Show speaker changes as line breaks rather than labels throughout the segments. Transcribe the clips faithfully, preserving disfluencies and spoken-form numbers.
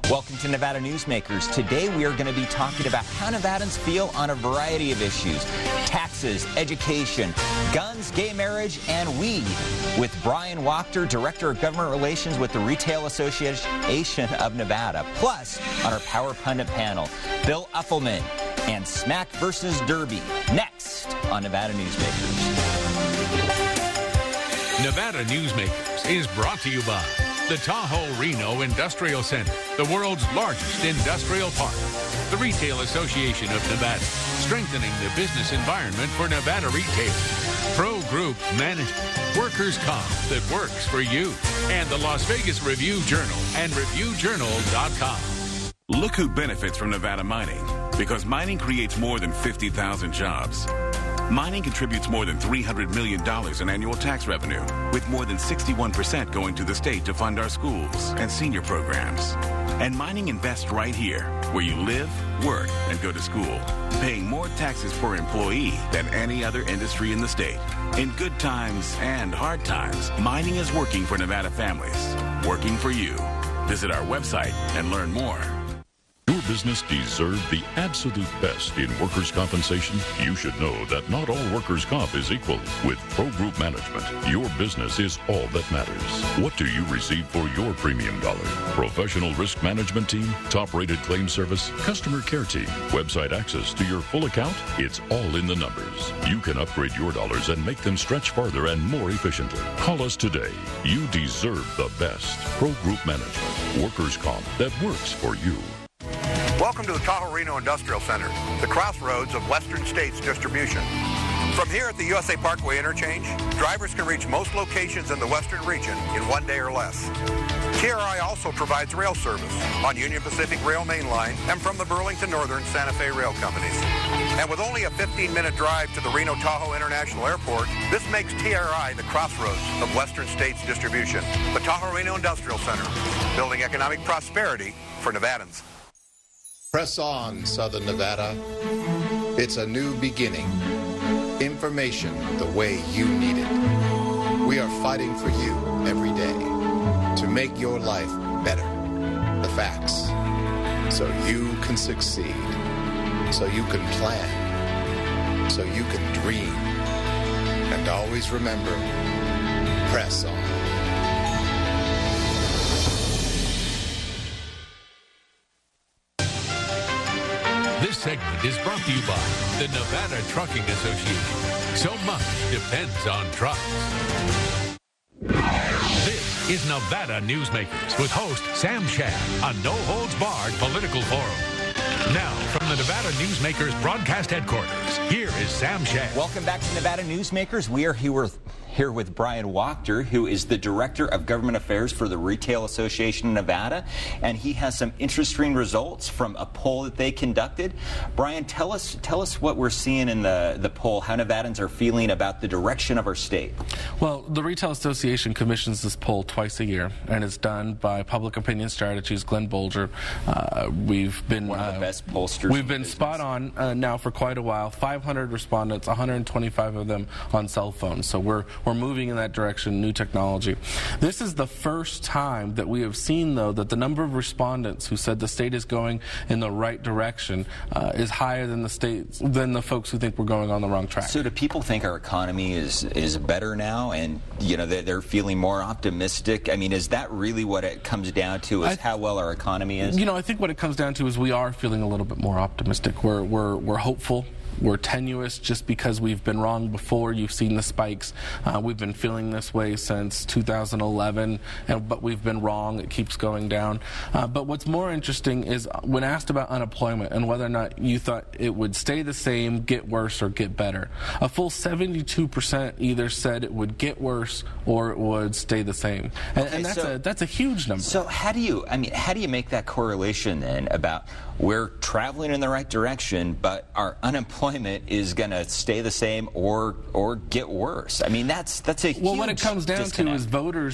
Welcome to Nevada Newsmakers. Today we are going to be talking about how Nevadans feel on a variety of issues. Taxes, education, guns, gay marriage, and weed. With Brian Wachter, Director of Government Relations with the Retail Association of Nevada. Plus, on our Power Pundit panel, Bill Uffelman and Smack versus Derby. Next on Nevada Newsmakers.
Nevada Newsmakers is brought to you by the Tahoe-Reno Industrial Center, the world's largest industrial park. The Retail Association of Nevada, strengthening the business environment for Nevada retailers. Pro Group Management, workers' comp that works for you. And the Las Vegas Review-Journal and Review Journal dot com.
Look who benefits from Nevada mining, because mining creates more than fifty thousand jobs. Mining contributes more than three hundred million dollars in annual tax revenue, with more than sixty-one percent going to the state to fund our schools and senior programs. And mining invests right here, where you live, work, and go to school, paying more taxes per employee than any other industry in the state. In good times and hard times, mining is working for Nevada families, working for you. Visit our website and learn more.
Your business deserves the absolute best in workers' compensation. You should know that not all workers' comp is equal. With Pro Group Management, your business is all that matters. What do you receive for your premium dollar? Professional risk management team, top-rated claim service, customer care team, website access to your full account? It's all in the numbers. You can upgrade your dollars and make them stretch farther and more efficiently. Call us today. You deserve the best. Pro Group Management, workers' comp that works for you.
Welcome to the Tahoe-Reno Industrial Center, the crossroads of Western States distribution. From here at the U S A Parkway interchange, drivers can reach most locations in the Western region in one day or less. T R I also provides rail service on Union Pacific Rail Main Line and from the Burlington Northern Santa Fe Rail Companies. And with only a fifteen minute drive to the Reno-Tahoe International Airport, this makes T R I the crossroads of Western States distribution. The Tahoe-Reno Industrial Center, building economic prosperity for Nevadans.
Press on, Southern Nevada. It's a new beginning. Information the way you need it. We are fighting for you every day to make your life better. The facts. So you can succeed. So you can plan. So you can dream. And always remember, press on.
This segment is brought to you by the Nevada Trucking Association. So much depends on trucks. This is Nevada Newsmakers with host Sam Shad, a no-holds-barred political forum. Now, from the Nevada Newsmakers broadcast headquarters, here is Sam Shad.
Welcome back to Nevada Newsmakers. We are here with, here with Brian Wachter, who is the Director of Government Affairs for the Retail Association of Nevada, and he has some interesting results from a poll that they conducted. Brian, tell us tell us what we're seeing in the, the poll, how Nevadans are feeling about the direction of our state.
Well, the Retail Association commissions this poll twice a year, and it's done by Public Opinion Strategies, Glenn Bolger. Uh, we've been
one of the
uh,
best pollsters.
We've been spot on uh, now for quite a while. five hundred respondents, one hundred twenty-five of them on cell phones. So we're we're moving in that direction, new technology. This is the first time that we have seen, though, that the number of respondents who said the state is going in the right direction uh, is higher than the states than the folks who think we're going on the wrong track.
So do people think our economy is is better now, and you know they're, they're feeling more optimistic? I mean, is that really what it comes down to? Is th- how well our economy is?
You know, I think what it comes down to is we are feeling a little bit more optimistic. We're we're we're hopeful. We're tenuous just because we've been wrong before. You've seen the spikes. Uh, we've been feeling this way since two thousand eleven, and, but we've been wrong. It keeps going down. Uh, but what's more interesting is when asked about unemployment and whether or not you thought it would stay the same, get worse, or get better, a full seventy-two percent either said it would get worse or it would stay the same. And,
okay,
and that's,
so,
a, that's a huge number.
So how do you, I mean, how do you make that correlation then about we're traveling in the right direction, but our unemployment is going to stay the same or or get worse? I mean, that's that's a
well,
huge
what it comes down
disconnect.
to is voters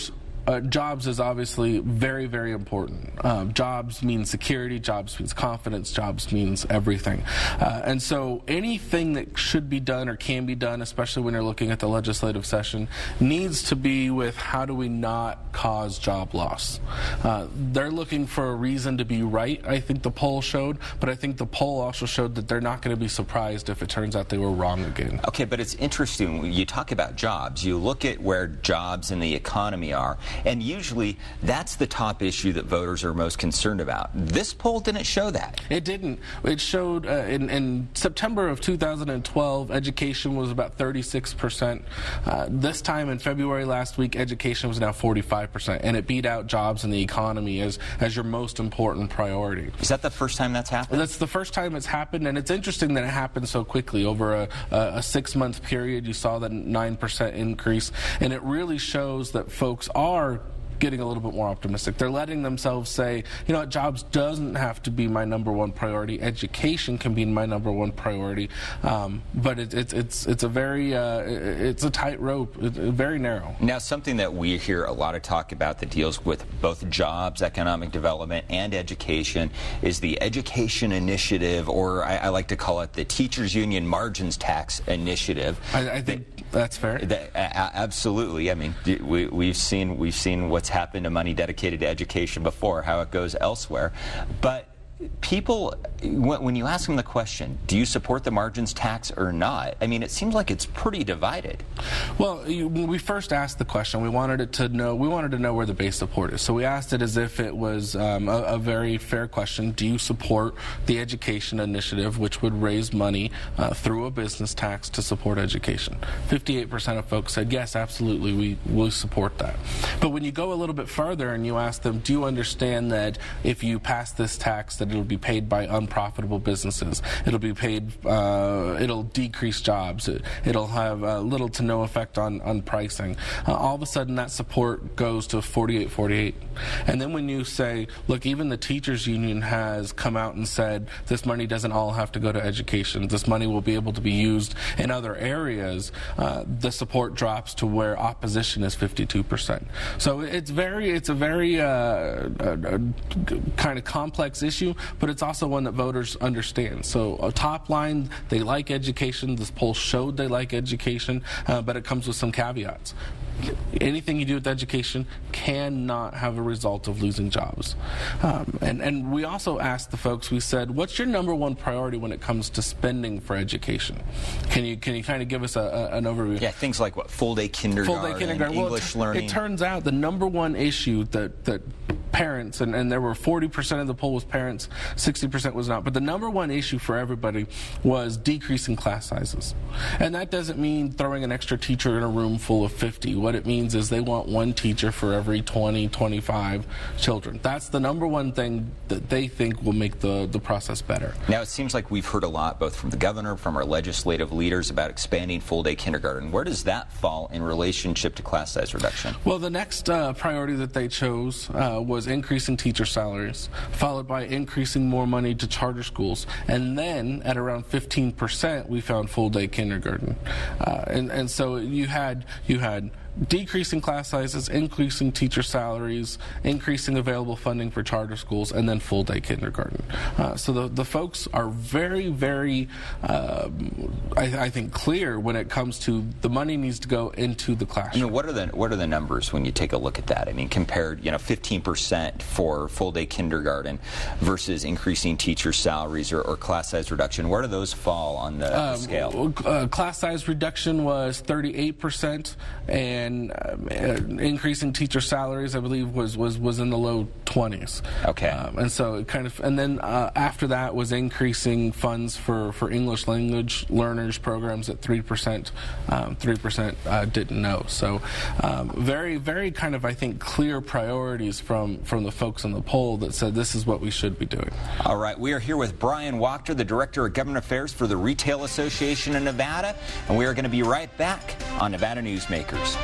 uh, jobs is obviously very, very important. Um, jobs mean security, jobs means confidence, jobs means everything. Uh, and so anything that should be done or can be done, especially when you're looking at the legislative session, needs to be with how do we not cause job loss. Uh, they're looking for a reason to be right, I think the poll showed, but I think the poll also showed that they're not going to be surprised if it turns out they were wrong again.
Okay, but it's interesting. When you talk about jobs, you look at where jobs in the economy are, and usually that's the top issue that voters are most concerned about. This poll didn't show that.
It didn't. It showed uh, in, in September of two thousand twelve, education was about thirty-six percent. Uh, this time in February last week, education was now forty-five percent, and it beat out jobs in the economy as, as your most important priority.
Is that the first time that's happened?
That's the first time it's happened, and it's interesting that it happened so quickly. Over a, a, a six-month period, you saw that nine percent increase, and it really shows that folks are getting a little bit more optimistic. They're letting themselves say, you know what, jobs doesn't have to be my number one priority. Education can be my number one priority. Um, but it, it, it's it's a very uh, it's a tight rope, it, it, very narrow.
Now, something that we hear a lot of talk about that deals with both jobs, economic development, and education is the Education Initiative, or I, I like to call it the Teachers Union Margins Tax Initiative.
I, I think that, that's fair.
That, uh, absolutely. I mean, we, we've seen we've seen what's happened to money dedicated to education before, how it goes elsewhere. But people, when you ask them the question, do you support the margins tax or not? I mean, it seems like it's pretty divided.
Well, you, when we first asked the question, we wanted it to know. We wanted to know where the base support is. So we asked it as if it was um, a, a very fair question. Do you support the education initiative, which would raise money uh, through a business tax to support education? fifty-eight percent of folks said yes, absolutely, we will support that. But when you go a little bit further and you ask them, do you understand that if you pass this tax, that it'll be paid by unprofitable businesses. It'll be paid, uh, it'll decrease jobs. It, it'll have uh, little to no effect on, on pricing. Uh, all of a sudden that support goes to forty-eight forty-eight. And then when you say, look, even the teachers union has come out and said this money doesn't all have to go to education. This money will be able to be used in other areas. Uh, the support drops to where opposition is fifty-two percent. So it's very, it's a very uh, a, a kind of complex issue, but it's also one that voters understand. So a top line, they like education. This poll showed they like education, uh, but it comes with some caveats. Anything you do with education cannot have a result of losing jobs. Um, and, and we also asked the folks, we said, what's your number one priority when it comes to spending for education? Can you can you kind of give us a, a, an overview?
Yeah, things like what, full-day kindergarten,
full-day kindergarten.
English
well, it,
learning.
It turns out the number one issue that, that parents, and, and there were forty percent of the poll was parents, sixty percent was not, but the number one issue for everybody was decreasing class sizes. And that doesn't mean throwing an extra teacher in a room full of fifty. What it means is they want one teacher for every twenty, twenty-five children. That's the number one thing that they think will make the, the process better.
Now, it seems like we've heard a lot, both from the governor, from our legislative leaders, about expanding full-day kindergarten. Where does that fall in relationship to class size reduction?
Well, the next uh, priority that they chose uh, was increasing teacher salaries, followed by increasing more money to charter schools. And then, at around fifteen percent, we found full-day kindergarten. Uh, and, and so you had you had decreasing class sizes, increasing teacher salaries, increasing available funding for charter schools, and then full-day kindergarten. Uh, so the, the folks are very, very, uh, I, I think, clear when it comes to the money needs to go into the classroom.
I mean, what are the what are the numbers when you take a look at that? I mean, compared, you know, fifteen percent for full-day kindergarten versus increasing teacher salaries or, or class size reduction. Where do those fall on the,
uh,
the scale?
Uh, class size reduction was thirty-eight percent, and And uh, increasing teacher salaries, I believe, was, was, was in the low twenties.
Okay.
Um, and so it kind of, and then uh, after that was increasing funds for, for English language learners programs at three percent. Um, three percent uh, didn't know. So um, very, very kind of, I think, clear priorities from, from the folks in the poll that said this is what we should be doing.
All right. We are here with Brian Wachter, the Director of Government Affairs for the Retail Association of Nevada, and we are going to be right back on Nevada Newsmakers.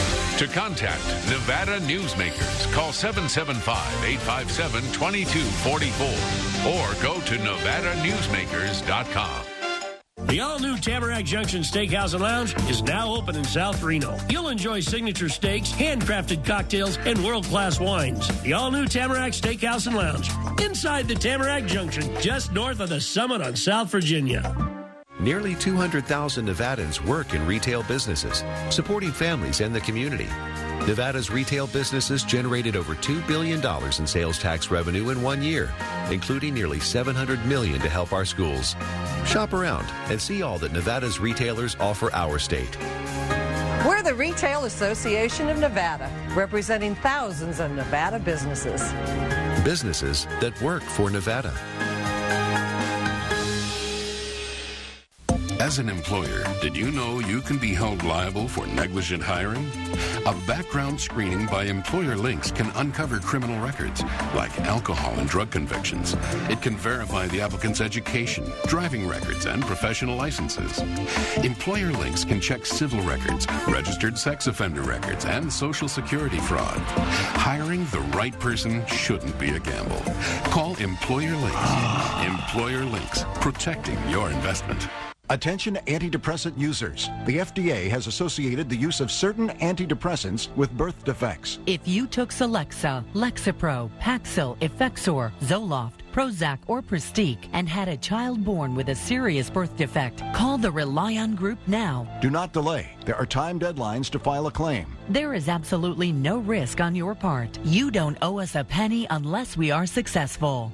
To contact Nevada Newsmakers, call seven seven five, eight five seven, two two four four or go to nevada newsmakers dot com.
The all-new Tamarack Junction Steakhouse and Lounge is now open in South Reno. You'll enjoy signature steaks, handcrafted cocktails, and world-class wines. The all-new Tamarack Steakhouse and Lounge, inside the Tamarack Junction, just north of the Summit on South Virginia.
Nearly two hundred thousand Nevadans work in retail businesses, supporting families and the community. Nevada's retail businesses generated over two billion dollars in sales tax revenue in one year, including nearly seven hundred million dollars to help our schools. Shop around and see all that Nevada's retailers offer our state.
We're the Retail Association of Nevada, representing thousands of Nevada businesses.
Businesses that work for Nevada.
As an employer, did you know you can be held liable for negligent hiring? A background screening by Employer Links can uncover criminal records, like alcohol and drug convictions. It can verify the applicant's education, driving records, and professional licenses. Employer Links can check civil records, registered sex offender records, and Social Security fraud. Hiring the right person shouldn't be a gamble. Call Employer Links. Employer Links, protecting your investment.
Attention antidepressant users. The F D A has associated the use of certain antidepressants with birth defects.
If you took Celexa, Lexapro, Paxil, Effexor, Zoloft, Prozac, or Pristique and had a child born with a serious birth defect, call the Rely On Group now.
Do not delay. There are time deadlines to file a claim.
There is absolutely no risk on your part. You don't owe us a penny unless we are successful.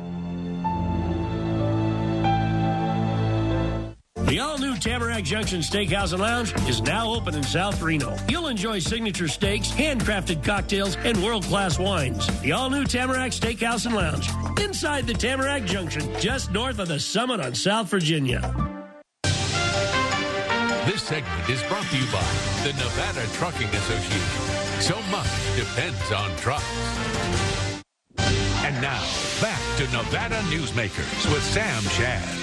The all-new Tamarack Junction Steakhouse and Lounge is now open in South Reno. You'll enjoy signature steaks, handcrafted cocktails, and world-class wines. The all-new Tamarack Steakhouse and Lounge, inside the Tamarack Junction, just north of the Summit on South Virginia.
This segment is brought to you by the Nevada Trucking Association. So much depends on trucks. And now, back to Nevada Newsmakers with Sam Shad.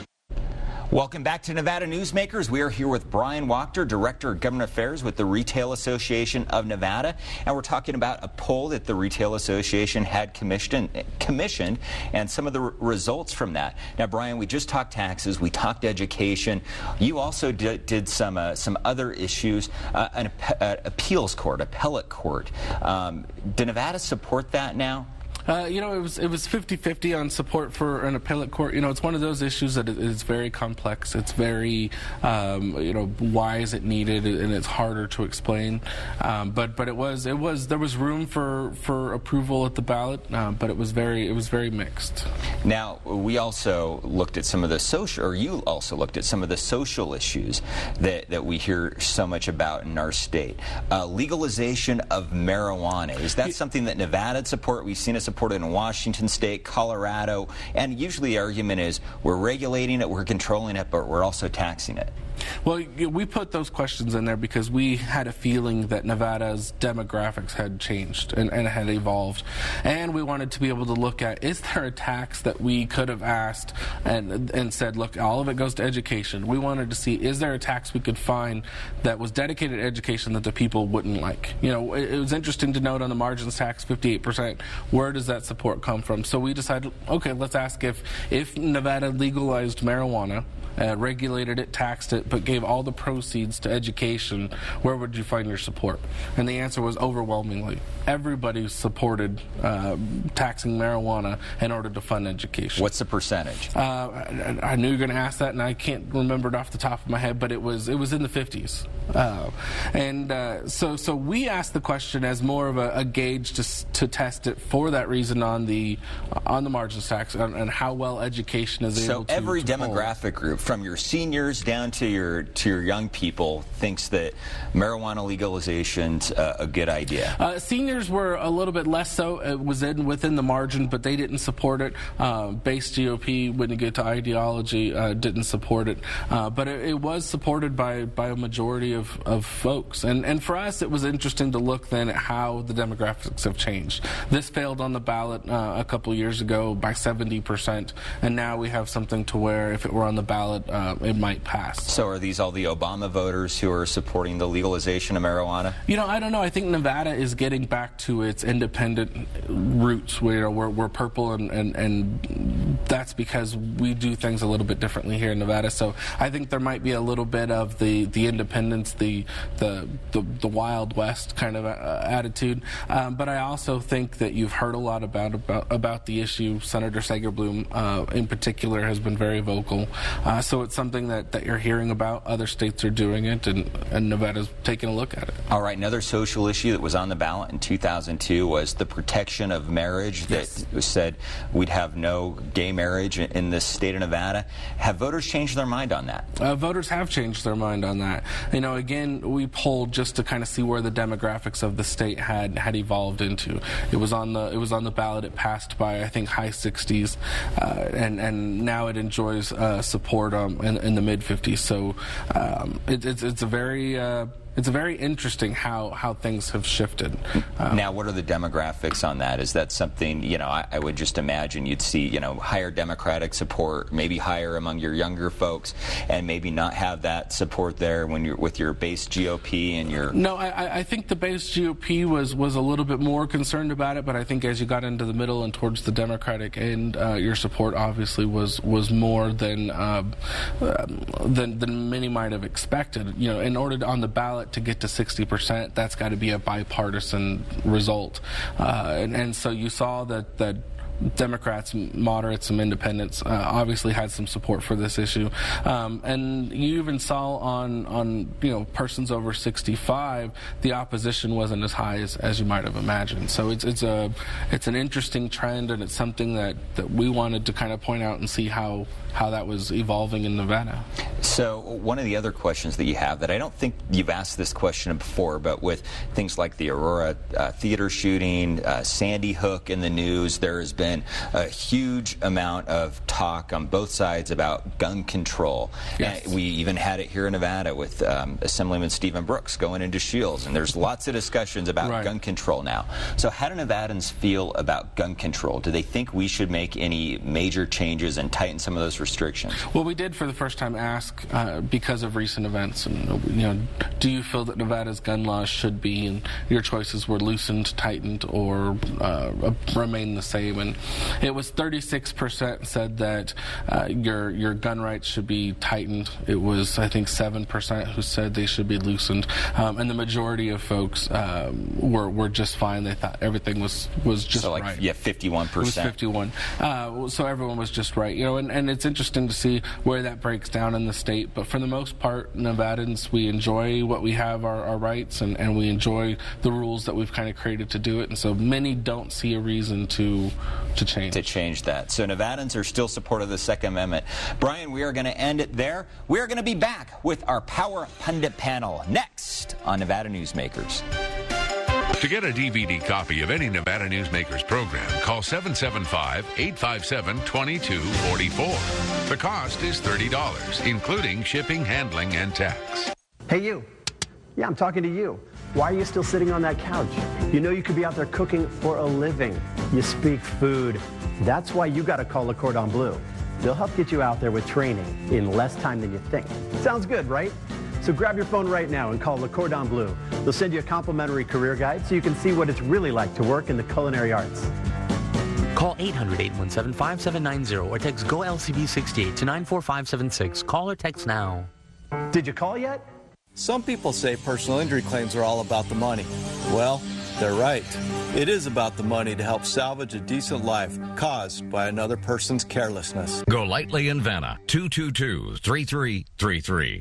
Welcome back to Nevada Newsmakers. We are here with Brian Wachter, Director of Government Affairs with the Retail Association of Nevada. And we're talking about a poll that the Retail Association had commissioned, commissioned and some of the r- results from that. Now, Brian, we just talked taxes. We talked education. You also did, did some uh, some other issues, uh, an ap- uh, appeals court, appellate court. Um, did Nevada support that now?
Uh, you know, it was it was fifty-fifty on support for an appellate court. You know, it's one of those issues that is very complex. It's very, um, you know, why is it needed, and it's harder to explain. Um, but but it was it was there was room for, for approval at the ballot, uh, but it was very it was very mixed.
Now, we also looked at some of the social, or you also looked at some of the social issues that that we hear so much about in our state. Uh, legalization of marijuana, is that something that Nevada support? We've seen it supported in Washington State, Colorado, and usually the argument is we're regulating it, we're controlling it, but we're also taxing it.
Well, we put those questions in there because we had a feeling that Nevada's demographics had changed and, and had evolved. And we wanted to be able to look at, is there a tax that we could have asked and, and said, look, all of it goes to education. We wanted to see, is there a tax we could find that was dedicated to education that the people wouldn't like? You know, it, it was interesting to note on the margins tax, fifty-eight percent, where does that support come from? So we decided, okay, let's ask if, if Nevada legalized marijuana, Uh, regulated it, taxed it, but gave all the proceeds to education, where would you find your support? And the answer was overwhelmingly. Everybody supported uh, taxing marijuana in order to fund education.
What's the percentage?
Uh, I, I knew you were going to ask that, and I can't remember it off the top of my head, but it was it was in the fifties. Uh, and uh, so so we asked the question as more of a, a gauge to to test it for that reason on the on the margins tax and, and how well education is
so
able to.
So every
to
demographic
hold.
group, from your seniors down to your to your young people, thinks that marijuana legalization's uh, a good idea.
Uh, seniors were a little bit less so. It was in within the margin, but they didn't support it. Uh, base G O P, when you get to ideology, uh, didn't support it. Uh, but it, it was supported by, by a majority of, of folks. And and for us, it was interesting to look then at how the demographics have changed. This failed on the ballot uh, a couple years ago by seventy percent, and now we have something to where if it were on the ballot, Uh, it might pass.
So are these all the Obama voters who are supporting the legalization of marijuana?
You know, I don't know. I think Nevada is getting back to its independent roots where, you know, we're, we're purple and, and, and that's because we do things a little bit differently here in Nevada. So I think there might be a little bit of the, the independence, the, the the the Wild West kind of uh, attitude. Um, but I also think that you've heard a lot about about, about the issue. Senator Sager-Blum, uh, in particular, has been very vocal. Uh, so it's something that, that you're hearing about. Other states are doing it, and, and Nevada's taking a look at it.
All right, another social issue that was on the ballot in two thousand two was the protection of marriage. Yes. That said we'd have no gay marriage in this state of Nevada. Have voters changed their mind on that?
Uh, voters have changed their mind on that. You know, again, we polled just to kind of see where the demographics of the state had had evolved into. It was on the it was on the ballot. It passed by, I think, high sixties, uh, and and now it enjoys uh, support um, in, in the mid fifties. So um, it, it's it's a very uh, It's very interesting how, how things have shifted. Um,
now, what are the demographics on that? Is that something, you know, I, I would just imagine you'd see, you know, higher Democratic support, maybe higher among your younger folks, and maybe not have that support there when you're with your base G O P and your...
No, I, I think the base G O P was, was a little bit more concerned about it, but I think as you got into the middle and towards the Democratic end, uh, your support obviously was, was more than, uh, than, than many might have expected. You know, in order to, on the ballot, to get to sixty percent, that's got to be a bipartisan result. Uh, and, and so you saw that, that Democrats, moderates, some independents uh, obviously had some support for this issue, um, and you even saw on on you know persons over sixty-five, the opposition wasn't as high as, as you might have imagined. So it's it's a it's an interesting trend, and it's something that, that we wanted to kind of point out and see how how that was evolving in Nevada.
So one of the other questions that you have that I don't think you've asked this question before, but with things like the Aurora uh, theater shooting, uh, Sandy Hook in the news, there has been a huge amount of talk on both sides about gun control.
Yes.
And we even had it here in Nevada with um, Assemblyman Stephen Brooks going into Shields, and there's lots of discussions about
right.
gun control now. So how do Nevadans feel about gun control? Do they think we should make any major changes and tighten some of those restrictions?
Well, we did for the first time ask uh, because of recent events, and you know, do you feel that Nevada's gun laws should be, and your choices were loosened, tightened, or uh, remain the same? And it was thirty-six percent said that uh, your your gun rights should be tightened. It was, I think, seven percent who said they should be loosened, um, and the majority of folks um, were were just fine. They thought everything was was just
so like,
right.
Yeah, fifty-one percent.
It was fifty-one. Uh, so everyone was just right, you know. And, and it's interesting to see where that breaks down in the state. But for the most part, Nevadans, we enjoy what we have, our, our rights, and, and we enjoy the rules that we've kind of created to do it. And so many don't see a reason to to change.
To change that. So Nevadans are still supportive of the Second Amendment. Brian, we are going to end it there. We are going to be back with our Power Pundit panel next on Nevada Newsmakers.
To get a D V D copy of any Nevada Newsmakers program, call seven seven five, eight five seven, two two four four. The cost is thirty dollars, including shipping, handling, and tax.
Hey, you. Yeah, I'm talking to you. Why are you still sitting on that couch? You know you could be out there cooking for a living. You speak food. That's why you got to call Le Cordon Bleu. They'll help get you out there with training in less time than you think. Sounds good, right? So grab your phone right now and call Le Cordon Bleu. They'll send you a complimentary career guide so you can see what it's really like to work in the culinary arts.
Call eight hundred, eight one seven, five seven nine zero or text G O L C B sixty-eight to nine four five seven six. Call or text now.
Did you call yet?
Some people say personal injury claims are all about the money. Well, they're right. It is about the money to help salvage a decent life caused by another person's carelessness.
Go lightly in Vanna, two two two, three three three three.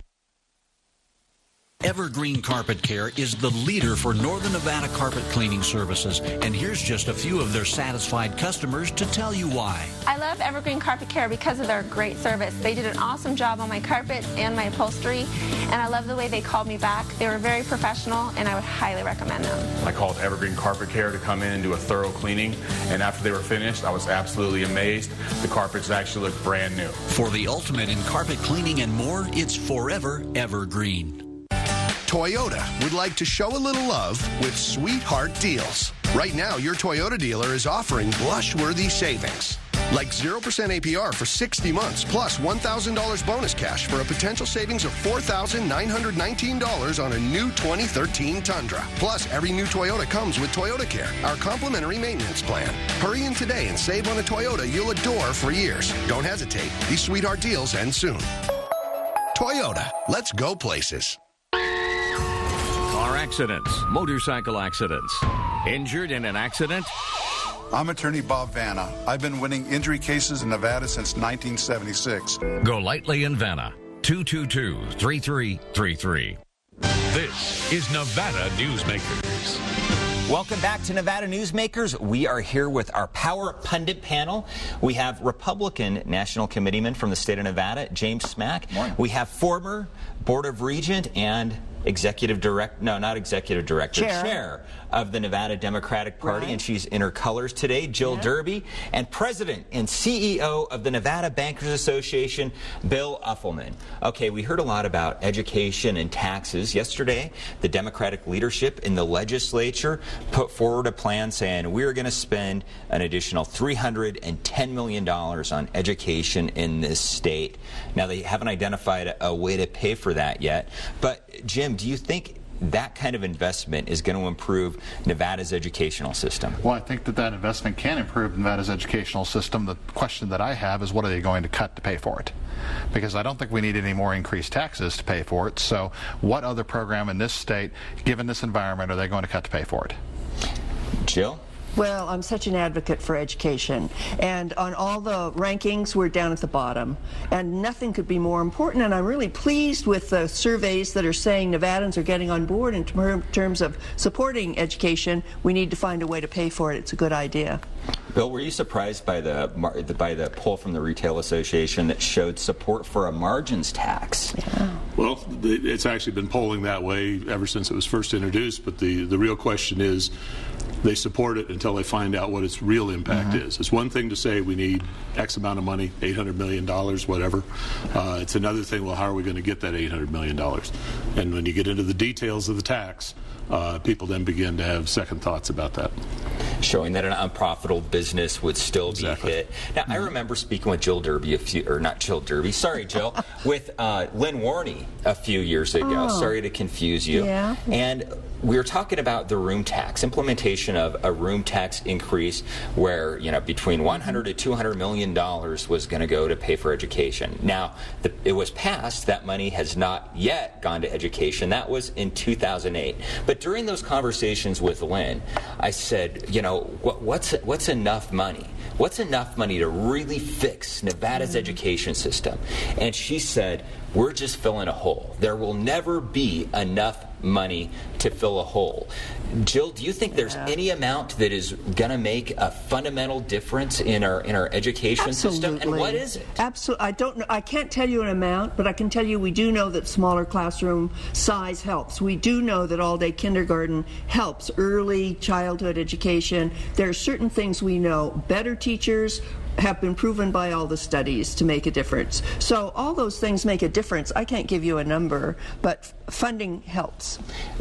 Evergreen Carpet Care is the leader for Northern Nevada carpet cleaning services, and here's just a few of their satisfied customers to tell you why.
I love Evergreen Carpet Care because of their great service. They did an awesome job on my carpet and my upholstery, and I love the way they called me back. They were very professional, and I would highly recommend them.
I called Evergreen Carpet Care to come in and do a thorough cleaning, and after they were finished, I was absolutely amazed. The carpets actually look brand new.
For the ultimate in carpet cleaning and more, it's forever Evergreen.
Toyota would like to show a little love with Sweetheart Deals. Right now, your Toyota dealer is offering blush-worthy savings. Like zero percent A P R for sixty months, plus one thousand dollars bonus cash for a potential savings of four thousand nine hundred nineteen dollars on a new twenty thirteen Tundra. Plus, every new Toyota comes with Toyota Care, our complimentary maintenance plan. Hurry in today and save on a Toyota you'll adore for years. Don't hesitate. These sweetheart deals end soon. Toyota. Let's go places.
Car accidents, motorcycle accidents. Injured in an accident?
I'm attorney Bob Vanna. I've been winning injury cases in Nevada since nineteen seventy-six.
Go lightly in Vanna. two two two, three three three three.
This is Nevada Newsmakers.
Welcome back to Nevada Newsmakers. We are here with our Power Pundit panel. We have Republican National Committeeman from the state of Nevada, James Smack. Morning. We have former Board of Regent and Executive Director, no, not Executive Director, Chair, Chair of the Nevada Democratic Party, right. And she's in her colors today, Jill yeah. Derby, and President and C E O of the Nevada Bankers Association, Bill Uffelman. Okay, we heard a lot about education and taxes. Yesterday, the Democratic leadership in the legislature put forward a plan saying we're going to spend an additional three hundred ten million dollars on education in this state. Now, they haven't identified a, a way to pay for that yet, but Jim, do you think that kind of investment is going to improve Nevada's educational system?
Well, I think that that investment can improve Nevada's educational system. The question that I have is, what are they going to cut to pay for it? Because I don't think we need any more increased taxes to pay for it. So what other program in this state, given this environment, are they going to cut to pay for it?
Jill?
Well, I'm such an advocate for education, and on all the rankings, we're down at the bottom, and nothing could be more important, and I'm really pleased with the surveys that are saying Nevadans are getting on board in ter terms of supporting education. We need to find a way to pay for it. It's a good idea.
Bill, were you surprised by the by the poll from the Retail Association that showed support for a margins tax?
Yeah.
Well, it's actually been polling that way ever since it was first introduced, but the, the real question is, they support it until they find out what its real impact mm-hmm. is. It's one thing to say we need X amount of money, eight hundred million dollars, whatever. Uh, it's another thing, well, how are we going to get that eight hundred million dollars? And when you get into the details of the tax, uh, people then begin to have second thoughts about that.
Showing that an unprofitable business would still exactly. be hit. Now, mm-hmm. I remember speaking with Jill Derby, a few, or not Jill Derby, sorry, Jill, with uh, Lynn Warney a few years ago. Oh. Sorry to confuse you.
Yeah.
And we were talking about the room tax, implementation of a room tax increase where, you know, between one hundred to two hundred million dollars was going to go to pay for education. Now, the, it was passed. That money has not yet gone to education. That was in two thousand eight. But during those conversations with Lynn, I said, you know, what, what's what's enough money? What's enough money to really fix Nevada's mm-hmm. education system? And she said, we're just filling a hole. There will never be enough money to fill a hole. Jill, do you think there's yeah. any amount that is going to make a fundamental difference in our in our education
Absolutely.
system? And what is it?
Absolutely. I don't know. I can't tell you an amount, but I can tell you we do know that smaller classroom size helps. We do know that all-day kindergarten helps early childhood education. There are certain things we know. Better teachers have been proven by all the studies to make a difference. So all those things make a difference. I can't give you a number, but funding helps.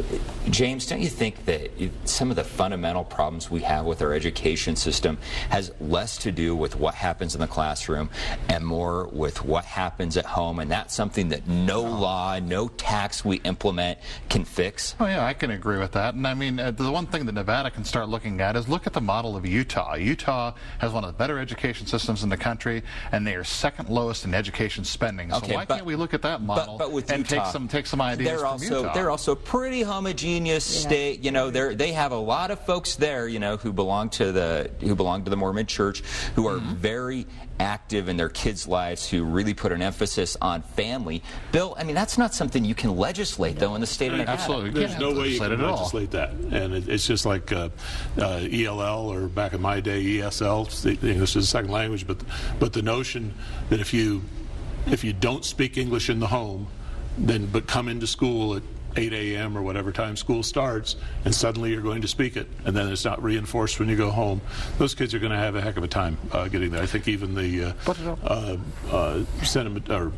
James, don't you think that some of the fundamental problems we have with our education system has less to do with what happens in the classroom and more with what happens at home, and that's something that no law, no tax we implement can fix?
Oh yeah, I can agree with that. And I mean, uh, the one thing that Nevada can start looking at is look at the model of Utah. Utah has one of the better education systems in the country, and they are second lowest in education spending. So
okay,
why
but,
can't we look at that model
but, but with
and
Utah,
take some take some ideas
they're
from
also,
Utah?
They're also a pretty homogeneous yeah. state. You know, they they have a lot of folks there, you know, who belong to the who belong to the Mormon Church, who are mm-hmm. very active in their kids' lives, who really put an emphasis on family. Bill, I mean, that's not something you can legislate, though, in the state of Nevada.
Absolutely.
There's no way you can legislate that. And it, it's just like uh, uh, E L L, or back in my day, E S L, English is a second language, but but the notion that if you if you don't speak English in the home, then but come into school at eight A M or whatever time school starts, and suddenly you're going to speak it, and then it's not reinforced when you go home, those kids are going to have a heck of a time uh, getting there. I think even the uh, uh, uh, sentiment, or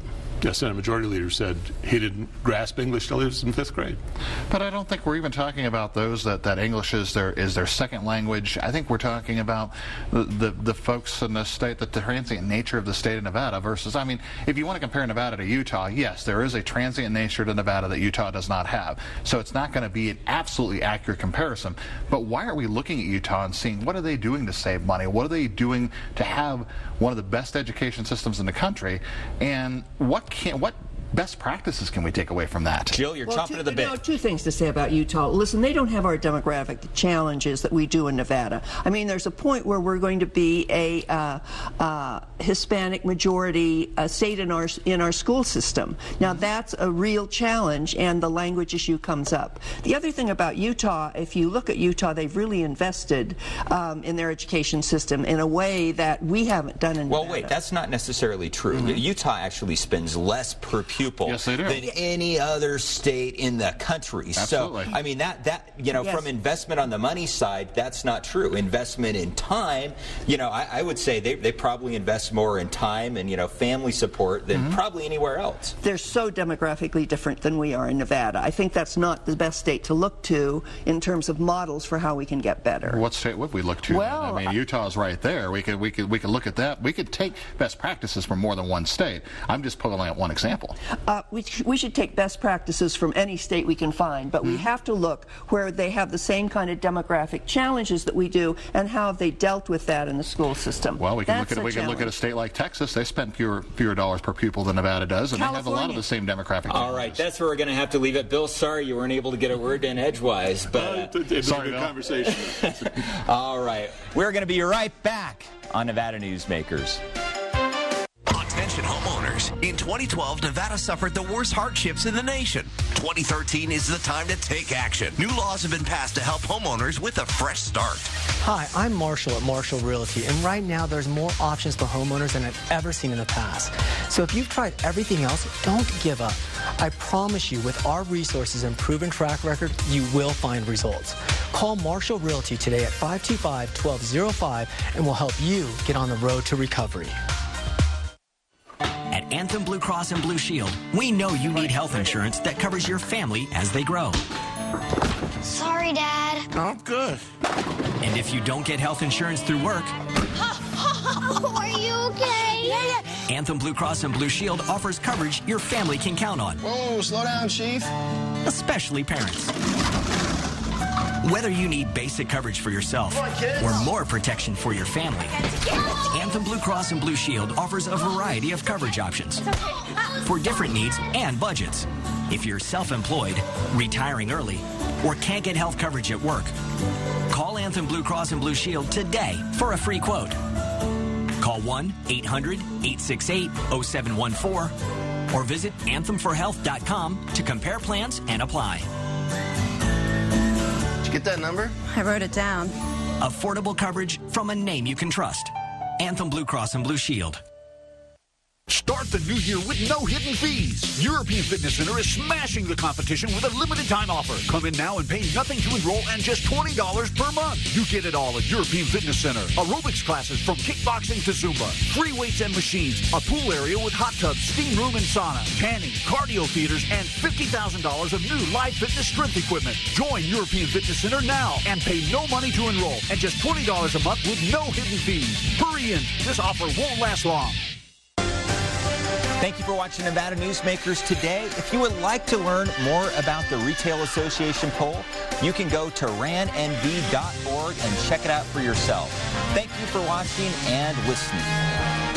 Yeah, Senate Majority Leader said he didn't grasp English till he was in fifth grade.
But I don't think we're even talking about those that, that English is their is their second language. I think we're talking about the, the, the folks in the state, the transient nature of the state of Nevada versus, I mean, if you want to compare Nevada to Utah, yes, there is a transient nature to Nevada that Utah does not have. So it's not going to be an absolutely accurate comparison. But why are we looking at Utah and seeing what are they doing to save money? What are they doing to have one of the best education systems in the country? And what can what best practices can we take away from that?
Jill, you're
well,
chomping
two,
at the bit.
No, two things to say about Utah. Listen, they don't have our demographic challenges that we do in Nevada. I mean, there's a point where we're going to be a uh, uh, Hispanic majority uh, state in our in our school system. Now, that's a real challenge, and the language issue comes up. The other thing about Utah, if you look at Utah, they've really invested um, in their education system in a way that we haven't done in
Well,
Nevada.
wait, that's not necessarily true. Mm-hmm. Utah actually spends less per pupil
yes, they do.
than any other state in the country.
Absolutely.
So, I mean, that, that you know,
yes.
from investment on the money side, that's not true. Investment in time, you know, I, I would say they, they probably invest more in time and, you know, family support than mm-hmm. probably anywhere else.
They're so demographically different than we are in Nevada. I think that's not the best state to look to in terms of models for how we can get better.
What state would we look to?
Well,
then? I mean, Utah's right there. We could we could we could look at that. We could take best practices from more than one state. I'm just pulling out one example.
Uh, we, we should take best practices from any state we can find, but mm-hmm. we have to look where they have the same kind of demographic challenges that we do, and how have they dealt with that in the school system.
Well, we can
That's
look at we can look at a state like Texas. They spend fewer fewer dollars per pupil than Nevada does, and
California.
they have a lot of the same demographic.
All right, that's where we're going to have to leave it. Bill, sorry you weren't able to get a word in edgewise, but uh,
it, it was
sorry,
a good
Bill.
conversation.
All right, we're going to be right back on Nevada Newsmakers.
Attention homeowners. In twenty twelve, Nevada suffered the worst hardships in the nation. twenty thirteen is the time to take action. New laws have been passed to help homeowners with a fresh start.
Hi, I'm Marshall at Marshall Realty, and right now there's more options for homeowners than I've ever seen in the past. So if you've tried everything else, don't give up. I promise you, with our resources and proven track record, you will find results. Call Marshall Realty today at five two five, one two zero five, and we'll help you get on the road to recovery.
At Anthem Blue Cross and Blue Shield, we know you need health insurance that covers your family as they grow.
Sorry, Dad.
Oh, good. And if you don't get health insurance through work...
Are you okay? Yeah, yeah.
Anthem Blue Cross and Blue Shield offers coverage your family can count on.
Whoa, slow down, Chief.
Especially parents. Whether you need basic coverage for yourself
on,
or more protection for your family, Anthem Blue Cross and Blue Shield offers a variety of coverage options for different needs and budgets. If you're self-employed, retiring early, or can't get health coverage at work, call Anthem Blue Cross and Blue Shield today for a free quote. Call one eight hundred, eight six eight, zero seven one four or visit anthem for health dot com to compare plans and apply.
Get that number? I wrote it down.
Affordable coverage from a name you can trust. Anthem Blue Cross and Blue Shield.
Start the new year with no hidden fees. European Fitness Center is smashing the competition with a limited time offer. Come in now and pay nothing to enroll and just twenty dollars per month. You get it all at European Fitness Center. Aerobics classes from kickboxing to Zumba. Free weights and machines. A pool area with hot tubs, steam room and sauna. Tanning, cardio theaters, and fifty thousand dollars of new live fitness strength equipment. Join European Fitness Center now and pay no money to enroll and just twenty dollars a month with no hidden fees. Hurry in. This offer won't last long.
Thank you for watching Nevada Newsmakers today. If you would like to learn more about the Retail Association poll, you can go to ran N V dot org and check it out for yourself. Thank you for watching and listening.